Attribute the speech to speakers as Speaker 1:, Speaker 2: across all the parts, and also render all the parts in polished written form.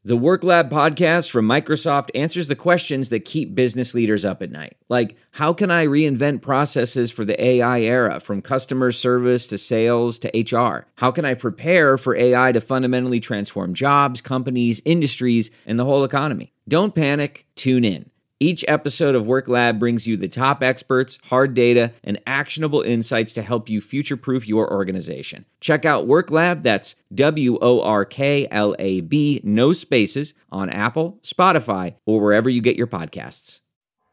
Speaker 1: The Work Lab podcast from Microsoft answers the questions that keep business leaders up at night. Like, how can I reinvent processes for the AI era, from customer service to sales to HR? How can I prepare for AI to fundamentally transform jobs, companies, industries, and the whole economy? Don't panic, tune in. Each episode of Work Lab brings you the top experts, hard data, and actionable insights to help you future-proof your organization. Check out Work Lab, that's WORKLAB, no spaces, on Apple, Spotify, or wherever you get your podcasts.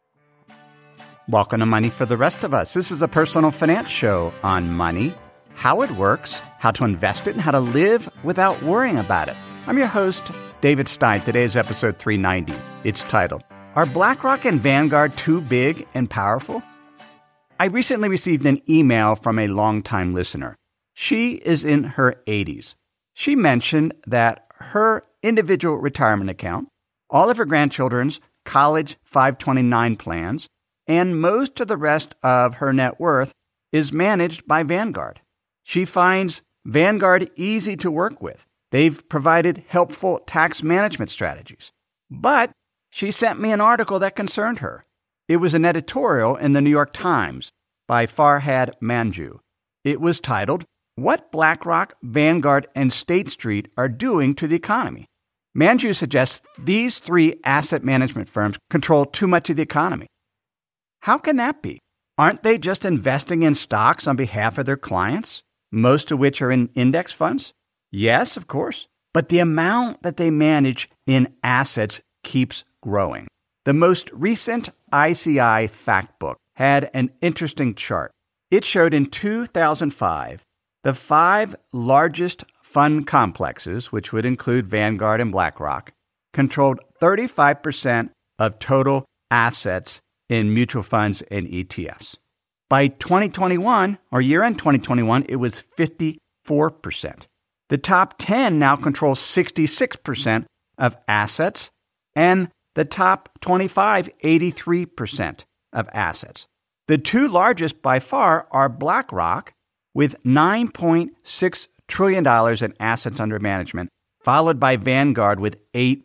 Speaker 2: Welcome to Money for the Rest of Us. This is a personal finance show on money, how it works, how to invest it, and how to live without worrying about it. I'm your host, David Stein. Today is episode 390. It's titled, Are BlackRock and Vanguard too big and powerful? I recently received an email from a longtime listener. She is in her 80s. She mentioned that her individual retirement account, all of her grandchildren's college 529 plans, and most of the rest of her net worth is managed by Vanguard. She finds Vanguard easy to work with. They've provided helpful tax management strategies. But she sent me an article that concerned her. It was an editorial in the New York Times by Farhad Manjoo. It was titled, What BlackRock, Vanguard, and State Street Are Doing to the Economy. Manjoo suggests these three asset management firms control too much of the economy. How can that be? Aren't they just investing in stocks on behalf of their clients, most of which are in index funds? Yes, of course. But the amount that they manage in assets keeps growing. The most recent ICI fact book had an interesting chart. It showed in 2005, the 5 largest fund complexes, which would include Vanguard and BlackRock, controlled 35% of total assets in mutual funds and ETFs. By 2021, or year-end 2021, it was 54%. The top 10 now control 66% of assets, and the top 25, 83% of assets. The two largest by far are BlackRock, with $9.6 trillion in assets under management, followed by Vanguard with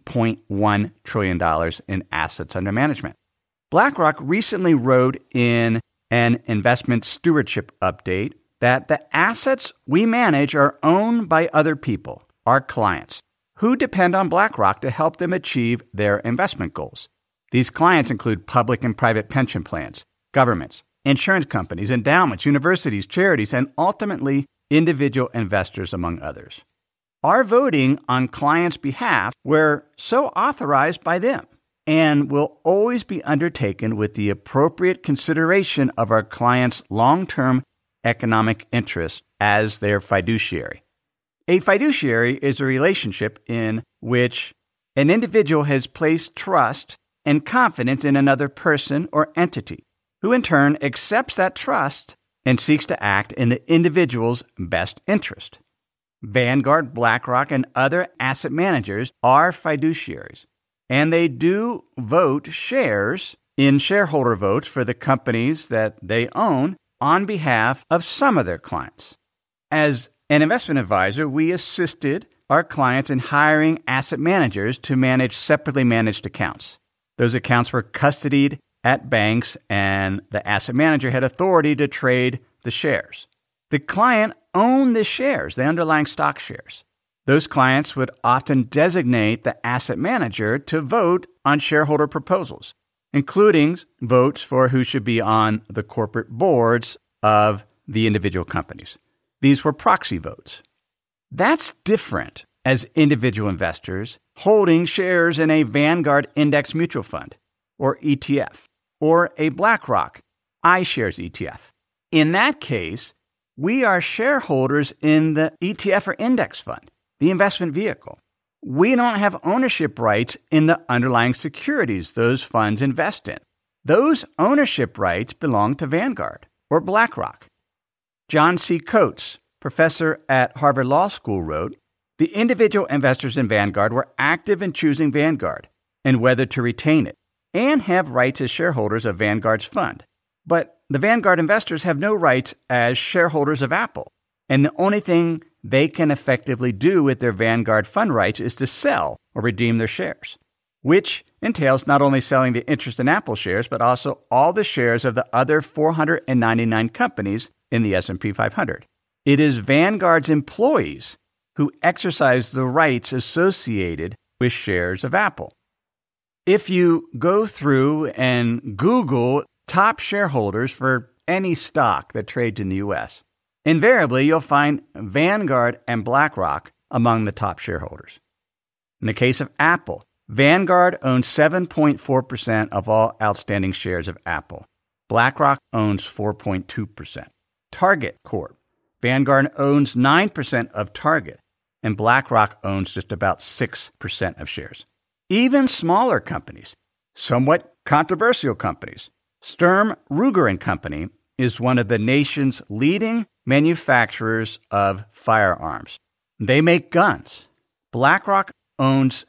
Speaker 2: $8.1 trillion in assets under management. BlackRock recently wrote in an investment stewardship update that the assets we manage are owned by other people, our clients, who depend on BlackRock to help them achieve their investment goals. These clients include public and private pension plans, governments, insurance companies, endowments, universities, charities, and ultimately individual investors, among others. Our voting on clients' behalf were so authorized by them and will always be undertaken with the appropriate consideration of our clients' long-term economic interests as their fiduciary. A fiduciary is a relationship in which an individual has placed trust and confidence in another person or entity, who in turn accepts that trust and seeks to act in the individual's best interest. Vanguard, BlackRock, and other asset managers are fiduciaries, and they do vote shares in shareholder votes for the companies that they own on behalf of some of their clients. As an investment advisor, we assisted our clients in hiring asset managers to manage separately managed accounts. Those accounts were custodied at banks, and the asset manager had authority to trade the shares. The client owned the shares, the underlying stock shares. Those clients would often designate the asset manager to vote on shareholder proposals, including votes for who should be on the corporate boards of the individual companies. These were proxy votes. That's different as individual investors holding shares in a Vanguard Index Mutual Fund, or ETF, or a BlackRock iShares ETF. In that case, we are shareholders in the ETF or index fund, the investment vehicle. We don't have ownership rights in the underlying securities those funds invest in. Those ownership rights belong to Vanguard or BlackRock. John C. Coates, professor at Harvard Law School, wrote, "The individual investors in Vanguard were active in choosing Vanguard and whether to retain it, and have rights as shareholders of Vanguard's fund. But the Vanguard investors have no rights as shareholders of Apple, and the only thing they can effectively do with their Vanguard fund rights is to sell or redeem their shares, which entails not only selling the interest in Apple shares, but also all the shares of the other 499 companies in the S&P 500. It is Vanguard's employees who exercise the rights associated with shares of Apple. If you go through and Google top shareholders for any stock that trades in the U.S., invariably you'll find Vanguard and BlackRock among the top shareholders. In the case of Apple, Vanguard owns 7.4% of all outstanding shares of Apple. BlackRock owns 4.2%. Target Corp. Vanguard owns 9% of Target, and BlackRock owns just about 6% of shares. Even smaller companies, somewhat controversial companies, Sturm, Ruger & Company is one of the nation's leading manufacturers of firearms. They make guns. BlackRock owns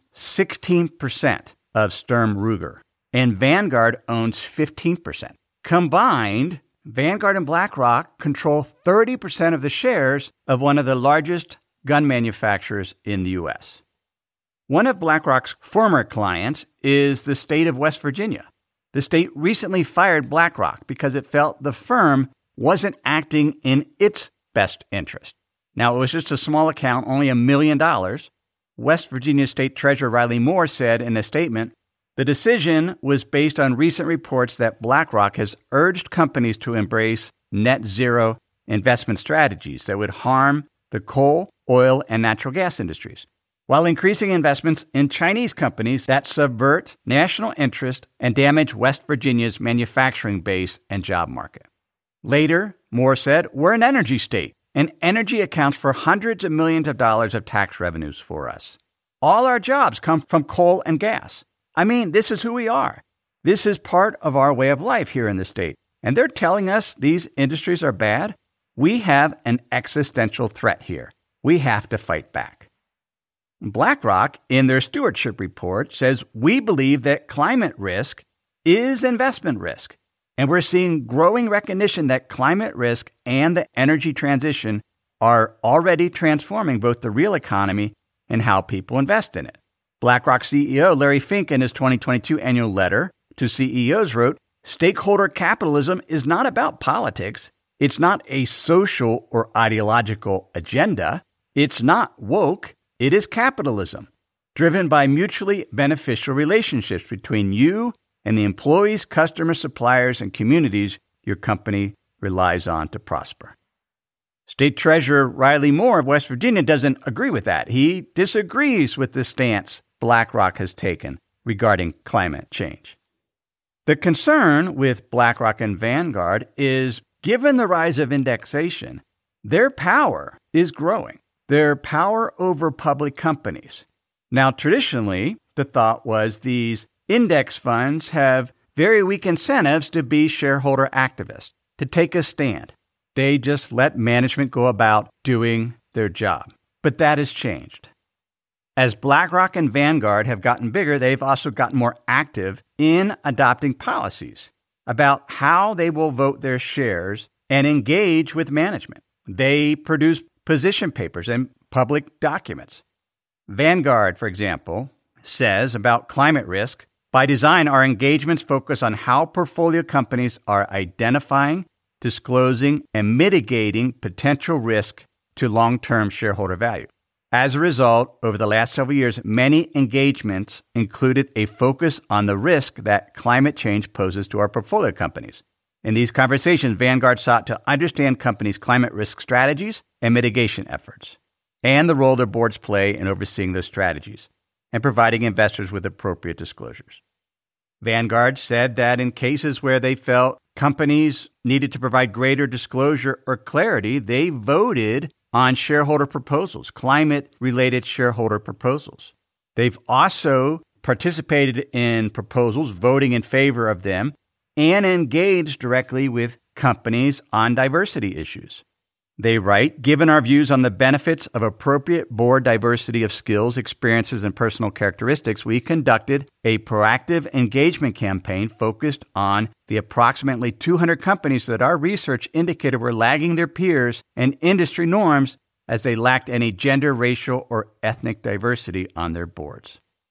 Speaker 2: 16% of Sturm, Ruger, and Vanguard owns 15%. Combined, Vanguard and BlackRock control 30% of the shares of one of the largest gun manufacturers in the U.S. One of BlackRock's former clients is the state of West Virginia. The state recently fired BlackRock because it felt the firm wasn't acting in its best interest. Now, it was just a small account, only $1 million. West Virginia State Treasurer Riley Moore said in a statement, the decision was based on recent reports that BlackRock has urged companies to embrace net zero investment strategies that would harm the coal, oil, and natural gas industries, while increasing investments in Chinese companies that subvert national interest and damage West Virginia's manufacturing base and job market. Later, Moore said, we're an energy state, and energy accounts for hundreds of millions of dollars of tax revenues for us. All our jobs come from coal and gas. I mean, this is who we are. This is part of our way of life here in the state. And they're telling us these industries are bad? We have an existential threat here. We have to fight back. BlackRock, in their stewardship report, says we believe that climate risk is investment risk. And we're seeing growing recognition that climate risk and the energy transition are already transforming both the real economy and how people invest in it. BlackRock CEO Larry Fink, in his 2022 annual letter to CEOs, wrote, stakeholder capitalism is not about politics. It's not a social or ideological agenda. It's not woke. It is capitalism, driven by mutually beneficial relationships between you and the employees, customers, suppliers, and communities your company relies on to prosper. State Treasurer Riley Moore of West Virginia doesn't agree with that. He disagrees with the stance BlackRock has taken regarding climate change. The concern with BlackRock and Vanguard is, given the rise of indexation, their power is growing. Their power over public companies. Now, traditionally, the thought was these index funds have very weak incentives to be shareholder activists, to take a stand. They just let management go about doing their job. But that has changed. As BlackRock and Vanguard have gotten bigger, they've also gotten more active in adopting policies about how they will vote their shares and engage with management. They produce position papers and public documents. Vanguard, for example, says about climate risk, by design, our engagements focus on how portfolio companies are identifying, disclosing, and mitigating potential risk to long-term shareholder value. As a result, over the last several years, many engagements included a focus on the risk that climate change poses to our portfolio companies. In these conversations, Vanguard sought to understand companies' climate risk strategies and mitigation efforts, and the role their boards play in overseeing those strategies and providing investors with appropriate disclosures. Vanguard said that in cases where they felt companies needed to provide greater disclosure or clarity, they voted on shareholder proposals, climate-related shareholder proposals. They've also participated in proposals, voting in favor of them, and engaged directly with companies on diversity issues. They write, given our views on the benefits of appropriate board diversity of skills, experiences, and personal characteristics, we conducted a proactive engagement campaign focused on the approximately 200 companies that our research indicated were lagging their peers and industry norms as they lacked any gender, racial, or ethnic diversity on their boards.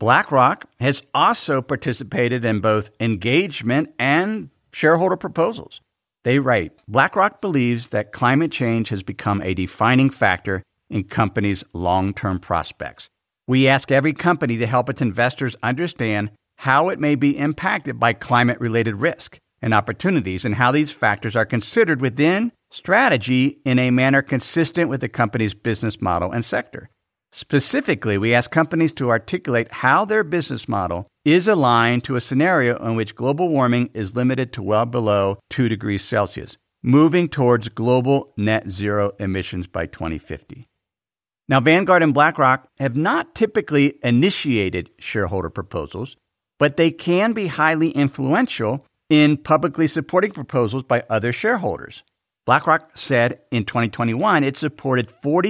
Speaker 2: BlackRock has also participated in both engagement and shareholder proposals. They write, BlackRock believes that climate change has become a defining factor in companies' long-term prospects. We ask every company to help its investors understand how it may be impacted by climate-related risk and opportunities and how these factors are considered within strategy in a manner consistent with the company's business model and sector. Specifically, we ask companies to articulate how their business model is aligned to a scenario in which global warming is limited to well below 2 degrees Celsius, moving towards global net zero emissions by 2050. Now, Vanguard and BlackRock have not typically initiated shareholder proposals, but they can be highly influential in publicly supporting proposals by other shareholders. BlackRock said in 2021 it supported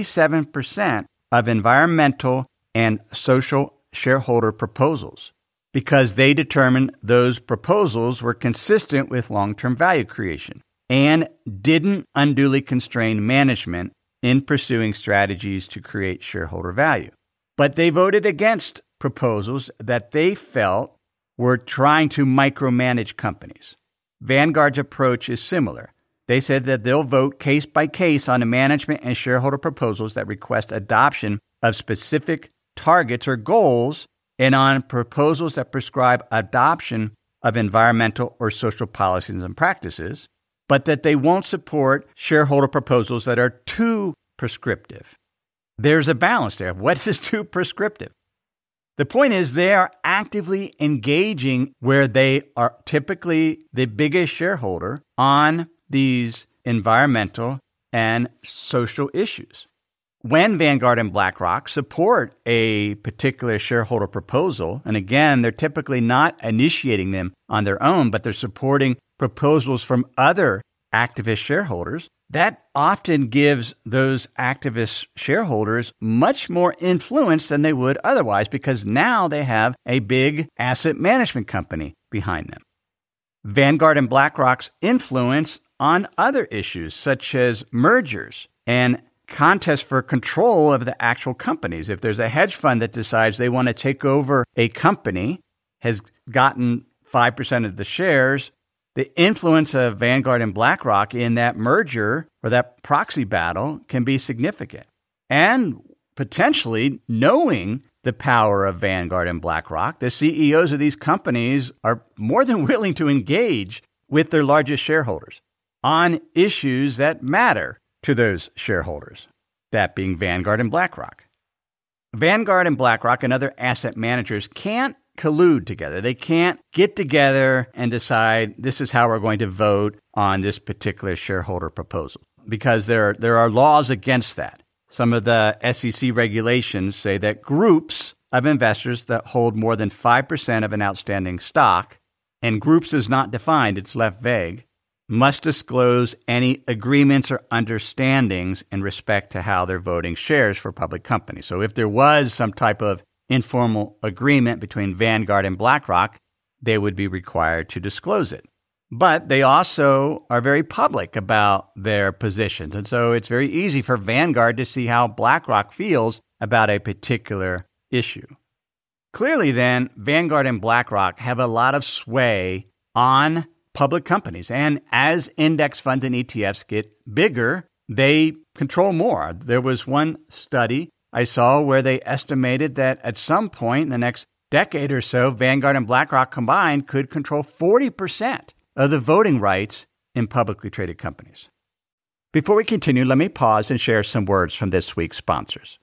Speaker 2: 47% of environmental and social shareholder proposals because they determined those proposals were consistent with long-term value creation and didn't unduly constrain management in pursuing strategies to create shareholder value. But they voted against proposals that they felt were trying to micromanage companies. Vanguard's approach is similar. They said that they'll vote case by case on the management and shareholder proposals that request adoption of specific targets or goals and on proposals that prescribe adoption of environmental or social policies and practices, but that they won't support shareholder proposals that are too prescriptive. There's a balance there. What is too prescriptive? The point is they are actively engaging where they are typically the biggest shareholder on these environmental and social issues. When Vanguard and BlackRock support a particular shareholder proposal, and again, they're typically not initiating them on their own, but they're supporting proposals from other activist shareholders, that often gives those activist shareholders much more influence than they would otherwise because now they have a big asset management company behind them. Vanguard and BlackRock's influence on other issues such as mergers and contests for control of the actual companies. If there's a hedge fund that decides they want to take over a company, has gotten 5% of the shares, the influence of Vanguard and BlackRock in that merger or that proxy battle can be significant. And potentially knowing the power of Vanguard and BlackRock, the CEOs of these companies are more than willing to engage with their largest shareholders on issues that matter to those shareholders, that being Vanguard and BlackRock. Vanguard and BlackRock and other asset managers can't collude together. They can't get together and decide this is how we're going to vote on this particular shareholder proposal because there are laws against that. Some of the SEC regulations say that groups of investors that hold more than 5% of an outstanding stock, and groups is not defined, it's left vague, must disclose any agreements or understandings in respect to how they're voting shares for public companies. So if there was some type of informal agreement between Vanguard and BlackRock, they would be required to disclose it. But they also are very public about their positions. And so it's very easy for Vanguard to see how BlackRock feels about a particular issue. Clearly then, Vanguard and BlackRock have a lot of sway on public companies. And as index funds and ETFs get bigger, they control more. There was one study I saw where they estimated that at some point in the next decade or so, Vanguard and BlackRock combined could control 40% of the voting rights in publicly traded companies. Before we continue, let me pause and share some words from this week's sponsors.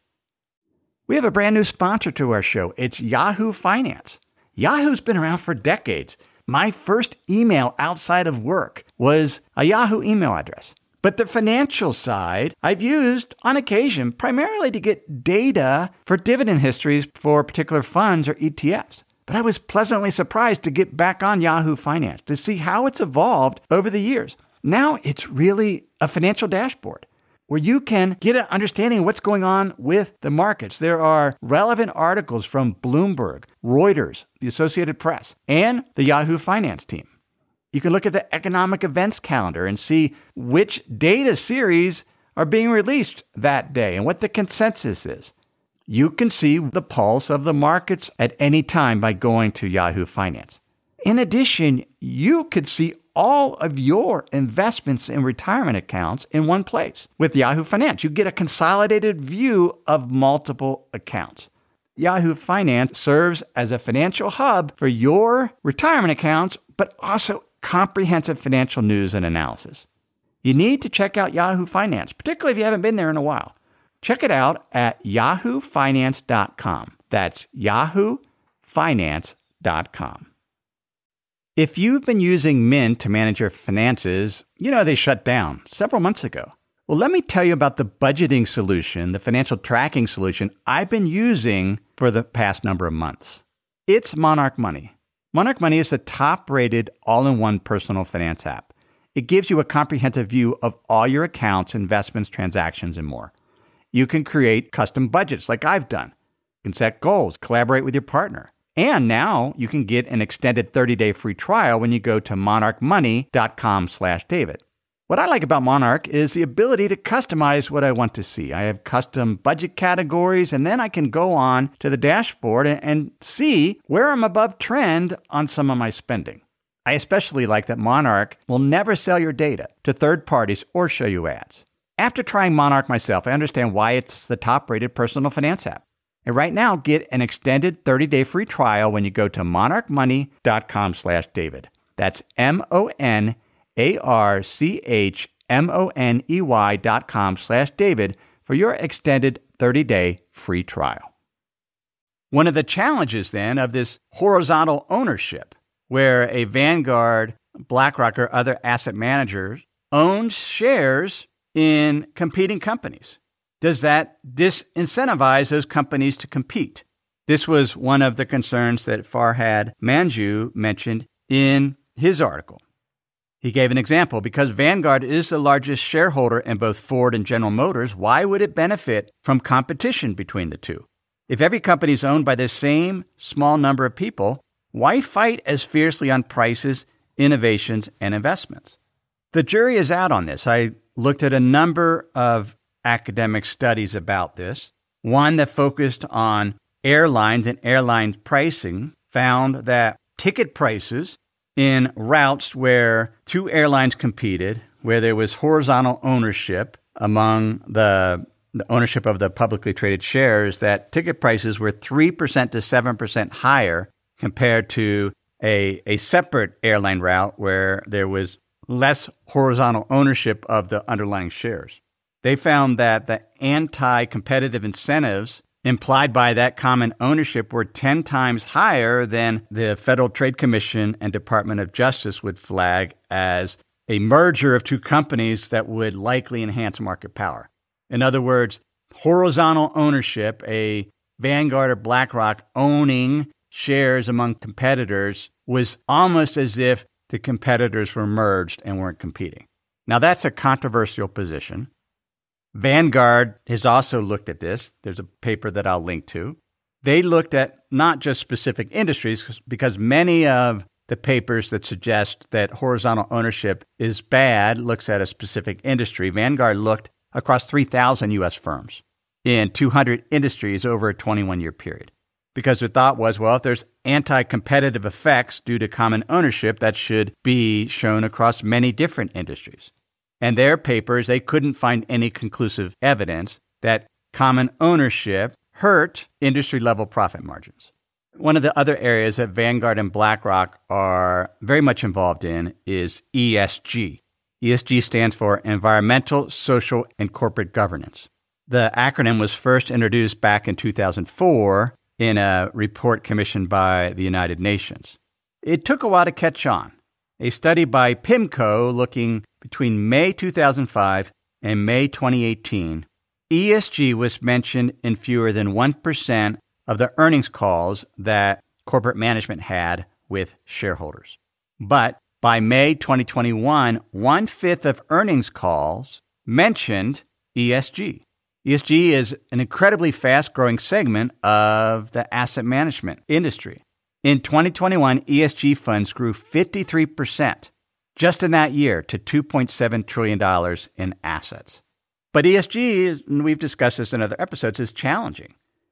Speaker 2: We have a brand new sponsor to our show. It's Yahoo Finance. Yahoo's been around for decades. My first email outside of work was a Yahoo email address. But the financial side I've used on occasion primarily to get data for dividend histories for particular funds or ETFs. But I was pleasantly surprised to get back on Yahoo Finance to see how it's evolved over the years. Now it's really a financial dashboard where you can get an understanding of what's going on with the markets. There are relevant articles from Bloomberg, Reuters, the Associated Press, and the Yahoo Finance team. You can look at the economic events calendar and see which data series are being released that day and what the consensus is. You can see the pulse of the markets at any time by going to Yahoo Finance. In addition, you could see all of your investments in retirement accounts in one place. With Yahoo Finance, you get a consolidated view of multiple accounts. Yahoo Finance serves as a financial hub for your retirement accounts, but also comprehensive financial news and analysis. You need to check out Yahoo Finance, particularly if you haven't been there in a while. Check it out at yahoofinance.com. That's yahoofinance.com. If you've been using Mint to manage your finances, you know they shut down several months ago. Well, let me tell you about the budgeting solution, the financial tracking solution I've been using for the past number of months. It's Monarch Money. Monarch Money is the top-rated all-in-one personal finance app. It gives you a comprehensive view of all your accounts, investments, transactions, and more. You can create custom budgets like I've done. You can set goals, collaborate with your partner. And now you can get an extended 30-day free trial when you go to monarchmoney.com/David. What I like about Monarch is the ability to customize what I want to see. I have custom budget categories, and then I can go on to the dashboard and see where I'm above trend on some of my spending. I especially like that Monarch will never sell your data to third parties or show you ads. After trying Monarch myself, I understand why it's the top-rated personal finance app. And right now, get an extended 30-day free trial when you go to monarchmoney.com/David. That's monarchmoney.com/David for your extended 30-day free trial. One of the challenges then of this horizontal ownership, where a Vanguard, BlackRock, or other asset managers own shares in competing companies. Does that disincentivize those companies to compete? This was one of the concerns that Farhad Manjoo mentioned in his article. He gave an example. Because Vanguard is the largest shareholder in both Ford and General Motors, why would it benefit from competition between the two? If every company is owned by the same small number of people, why fight as fiercely on prices, innovations, and investments? The jury is out on this. I looked at a number of academic studies about this. One that focused on airlines and airline pricing found that ticket prices in routes where two airlines competed, where there was horizontal ownership among the ownership of the publicly traded shares, that ticket prices were 3% to 7% higher compared to a separate airline route where there was less horizontal ownership of the underlying shares. They found that the anti-competitive incentives implied by that common ownership were 10 times higher than the Federal Trade Commission and Department of Justice would flag as a merger of two companies that would likely enhance market power. In other words, horizontal ownership, a Vanguard or BlackRock owning shares among competitors, was almost as if the competitors were merged and weren't competing. Now, that's a controversial position. Vanguard has also looked at this. There's a paper that I'll link to. They looked at not just specific industries, because many of the papers that suggest that horizontal ownership is bad looks at a specific industry. Vanguard looked across 3,000 U.S. firms in 200 industries over a 21-year period. Because their thought was, well, if there's anti-competitive effects due to common ownership, that should be shown across many different industries. And their papers, they couldn't find any conclusive evidence that common ownership hurt industry-level profit margins. One of the other areas that Vanguard and BlackRock are very much involved in is ESG. ESG stands for Environmental, Social, and Corporate Governance. The acronym was first introduced back in 2004 in a report commissioned by the United Nations. It took a while to catch on. A study by PIMCO looking between May 2005 and May 2018, ESG was mentioned in fewer than 1% of the earnings calls that corporate management had with shareholders. But by May 2021, 1/5 of earnings calls mentioned ESG. ESG is an incredibly fast-growing segment of the asset management industry. In 2021, ESG funds grew 53% just in that year to $2.7 trillion in assets. But ESG, and we've discussed this in other episodes, is challenging.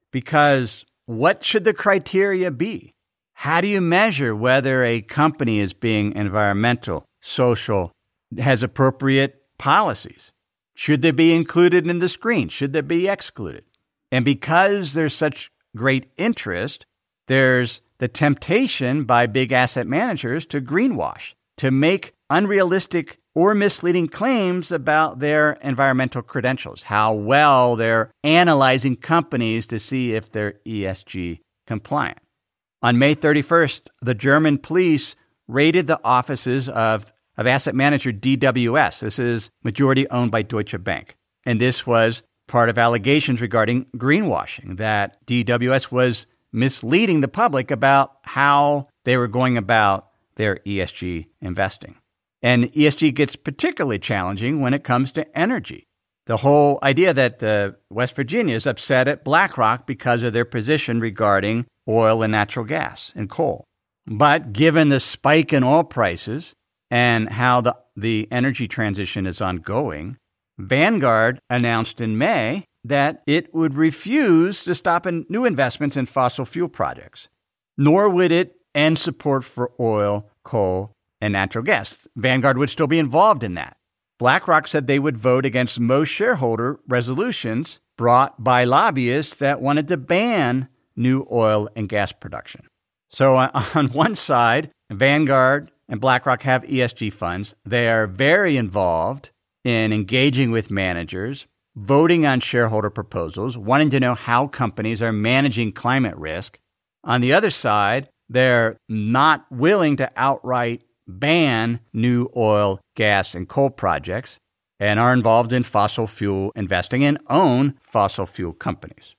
Speaker 2: because what should the criteria be? How do you measure whether a company is being environmental, social, has appropriate policies? Should they be included in the screen? Should they be excluded? And because there's such great interest, there's the temptation by big asset managers to greenwash, to make unrealistic or misleading claims about their environmental credentials, how well they're analyzing companies to see if they're ESG compliant. On May 31st, the German police raided the offices of asset manager DWS. This is majority owned by Deutsche Bank. And this was part of allegations regarding greenwashing, that DWS was misleading the public about how they were going about their ESG investing. And ESG gets particularly challenging when it comes to energy. The whole idea that West Virginia is upset at BlackRock because of their position regarding oil and natural gas and coal. But given the spike in oil prices and how the energy transition is ongoing, Vanguard announced in May that it would refuse to stop new investments in fossil fuel projects, nor would it end support for oil, coal, and natural gas. Vanguard would still be involved in that. BlackRock said they would vote against most shareholder resolutions brought by lobbyists that wanted to ban new oil and gas production. So on one side, Vanguard and BlackRock have ESG funds. They are very involved in engaging with managers, voting on shareholder proposals, wanting to know how companies are managing climate risk. On the other side, they're not willing to outright ban new oil, gas, and coal projects and are involved in fossil fuel investing and own fossil fuel companies.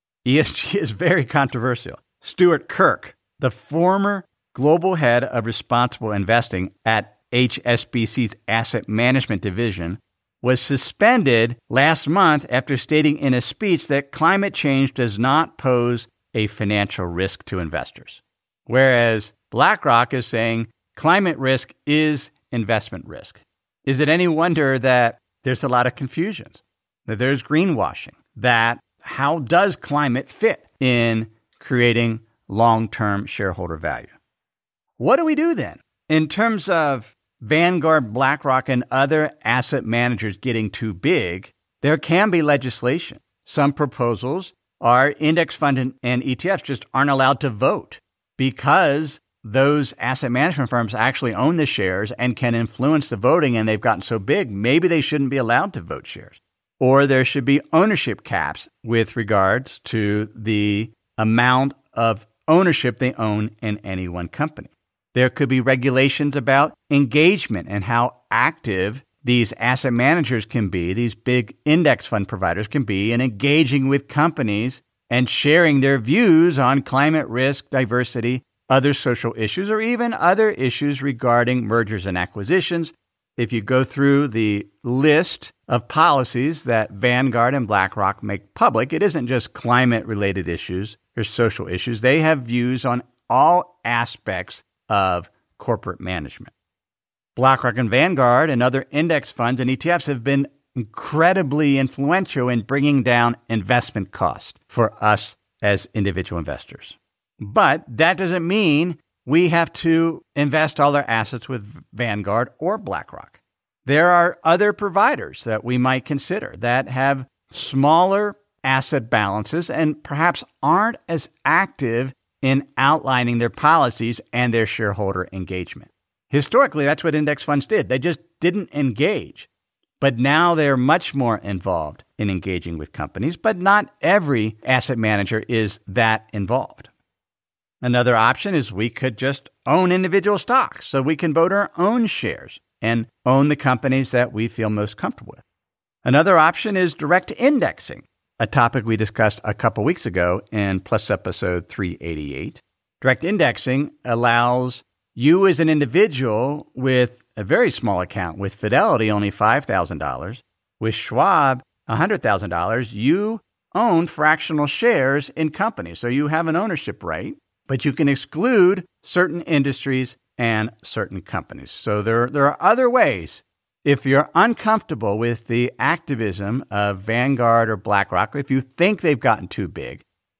Speaker 2: ESG is very controversial. Stuart Kirk, the former global head of responsible investing at HSBC's asset management division, was suspended last month after stating in a speech that climate change does not pose a financial risk to investors. Whereas BlackRock is saying climate risk is investment risk. Is it any wonder that there's a lot of confusions, that there's greenwashing, that how does climate fit in creating long-term shareholder value? What do we do then? In terms of Vanguard, BlackRock, and other asset managers getting too big, there can be legislation. Some proposals are index fund and ETFs just aren't allowed to vote because those asset management firms actually own the shares and can influence the voting, and they've gotten so big, maybe they shouldn't be allowed to vote shares. Or there should be ownership caps with regards to the amount of ownership they own in any one company. There could be regulations about engagement and how active these asset managers can be, these big index fund providers can be in engaging with companies and sharing their views on climate risk, diversity, other social issues, or even other issues regarding mergers and acquisitions. If you go through the list of policies that Vanguard and BlackRock make public, it isn't just climate-related issues or social issues. They have views on all aspects of corporate management. BlackRock and Vanguard and other index funds and ETFs have been incredibly influential in bringing down investment costs for us as individual investors. But that doesn't mean we have to invest all our assets with Vanguard or BlackRock. There are other providers that we might consider that have smaller asset balances and perhaps aren't as active in outlining their policies and their shareholder engagement. Historically, that's what index funds did. They just didn't engage. But now they're much more involved in engaging with companies, but not every asset manager is that involved. Another option is we could just own individual stocks so we can vote our own shares and own the companies that we feel most comfortable with. Another option is direct indexing, a topic we discussed a couple weeks ago in Plus episode 388. Direct indexing allows you as an individual with a very small account, with Fidelity only $5,000, with Schwab $100,000, you own fractional shares in companies. So you have an ownership right, but you can exclude certain industries and certain companies. So there are other ways. If you're uncomfortable with the activism of Vanguard or BlackRock, if you think they've gotten too big,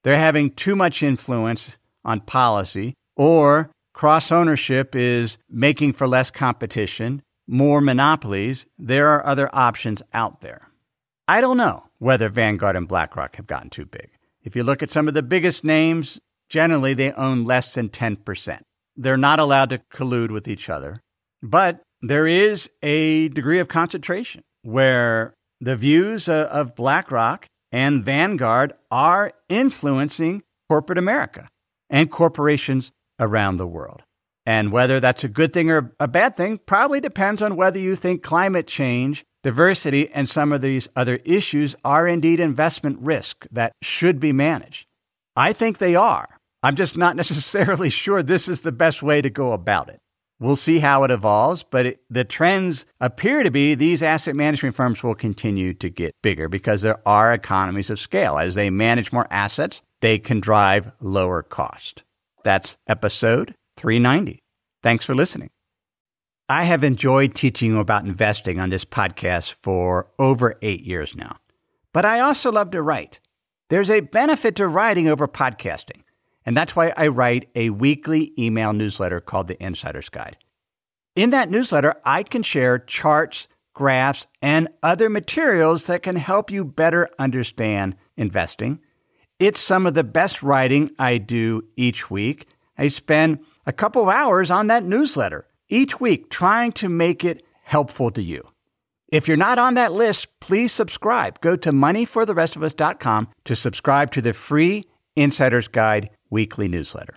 Speaker 2: they're having too much influence on policy, or cross-ownership is making for less competition, more monopolies. There are other options out there. I don't know whether Vanguard and BlackRock have gotten too big. If you look at some of the biggest names, generally they own less than 10%. They're not allowed to collude with each other. But there is a degree of concentration where the views of BlackRock and Vanguard are influencing corporate America and corporations around the world. And whether that's a good thing or a bad thing probably depends on whether you think climate change, diversity, and some of these other issues are indeed investment risk that should be managed. I think they are. I'm just not necessarily sure this is the best way to go about it. We'll see how it evolves, but the trends appear to be these asset management firms will continue to get bigger because there are economies of scale. As they manage more assets, they can drive lower cost. That's episode 390. Thanks for listening. I have enjoyed teaching you about investing on this podcast for over 8 years now, but I also love to write. There's a benefit to writing over podcasting, and that's why I write a weekly email newsletter called The Insider's Guide. In that newsletter, I can share charts, graphs, and other materials that can help you better understand investing. It's some of the best writing I do each week. I spend a couple of hours on that newsletter each week trying to make it helpful to you. If you're not on that list, please subscribe. Go to moneyfortherestofus.com to subscribe to the free Insider's Guide weekly newsletter.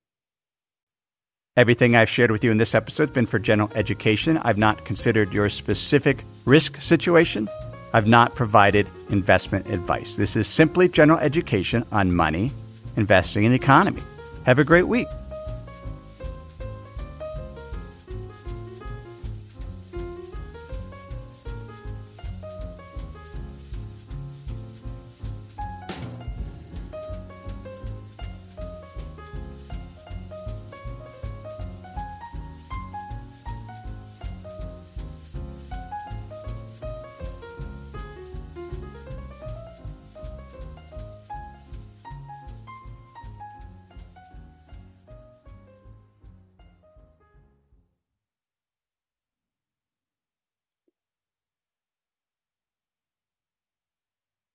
Speaker 2: Everything I've shared with you in this episode has been for general education. I've not considered your specific risk situation. I've not provided investment advice. This is simply general education on money, investing, and the economy. Have a great week.